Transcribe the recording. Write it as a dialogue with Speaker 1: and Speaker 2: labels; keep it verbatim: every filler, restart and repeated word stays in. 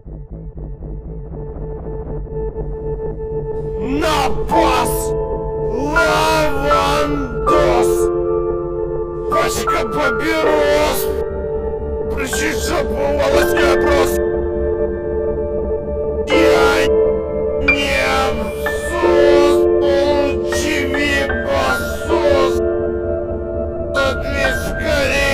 Speaker 1: На бас! Лавандос! Пачка папирос! Причина волоски опрос! Я не всос! Получи басос! От скорее!